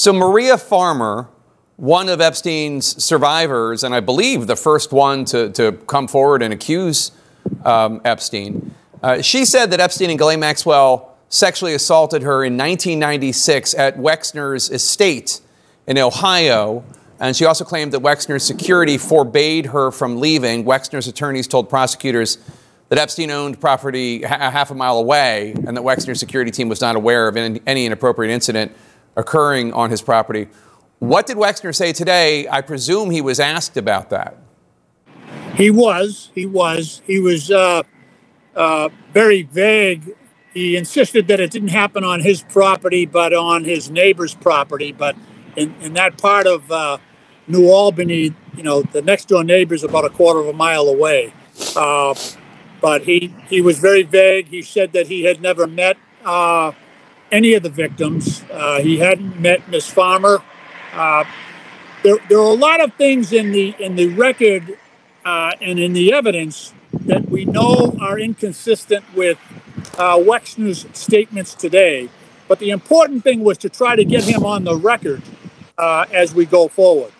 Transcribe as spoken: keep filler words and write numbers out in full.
So Maria Farmer, one of Epstein's survivors, and I believe the first one to, to come forward and accuse um, Epstein, uh, she said that Epstein and Ghislaine Maxwell sexually assaulted her in nineteen ninety-six at Wexner's estate in Ohio. And she also claimed that Wexner's security forbade her from leaving. Wexner's attorneys told prosecutors that Epstein owned property a half a mile away and that Wexner's security team was not aware of any, any inappropriate incident occurring on his property. What did Wexner say today? I presume he was asked about that. He was. He was. He was uh, uh, very vague. He insisted that it didn't happen on his property, but on his neighbor's property. But in, in that part of uh, New Albany, you know, the next door neighbor is about a quarter of a mile away. Uh, but he, he was very vague. He said that he had never met uh, any of the victims. Uh, he hadn't met Miss Farmer. Uh, there, there are a lot of things in the in the record uh, and in the evidence that we know are inconsistent with uh, Wexner's statements today. But the important thing was to try to get him on the record uh, as we go forward.